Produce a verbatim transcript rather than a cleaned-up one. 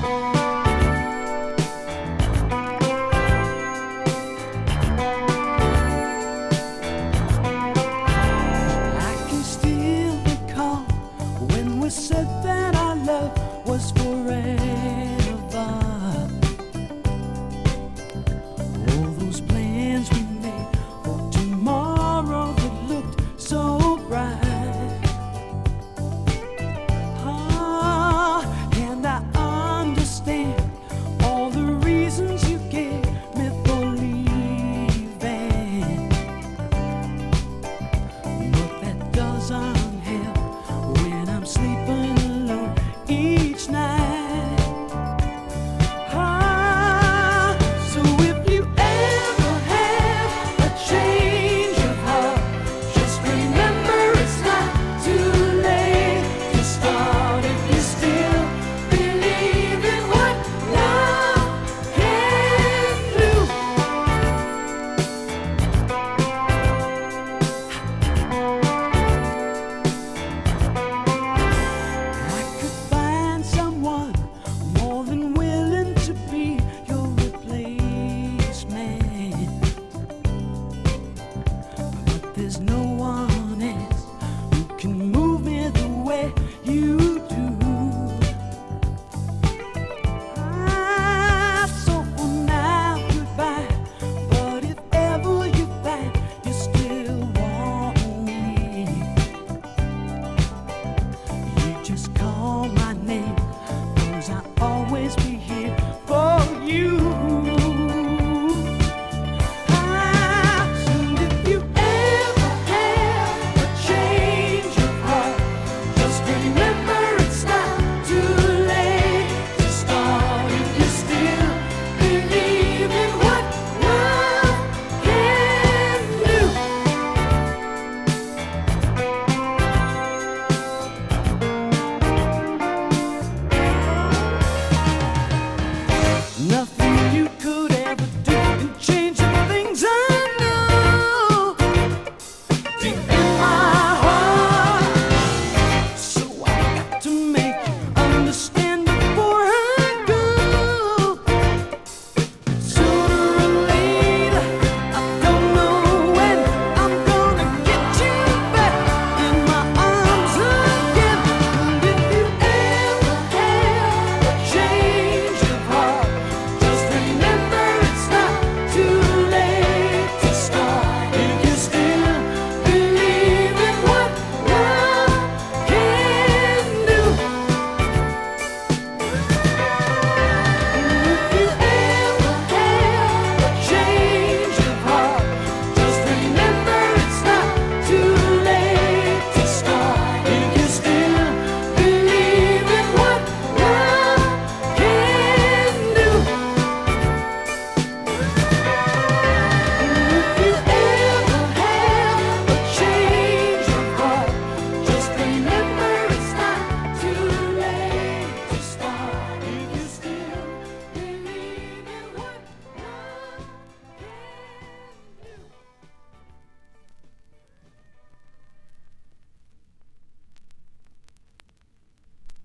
Said that our love was forever. All those plans we made for tomorrow that looked so bright. Ah, and I understand all the reasons you gave me for leaving, but that doesn't help when I'm sleeping alone each night. Ah, so if you ever have a change of heart, just remember it's not too late to start if you still believe in what love can do. I could find someone more than willing to be your replacement, but there's no one else who can move me the way you do. Ah, so for now, goodbye. But if ever you find you still want me, you just call my name, 'cause I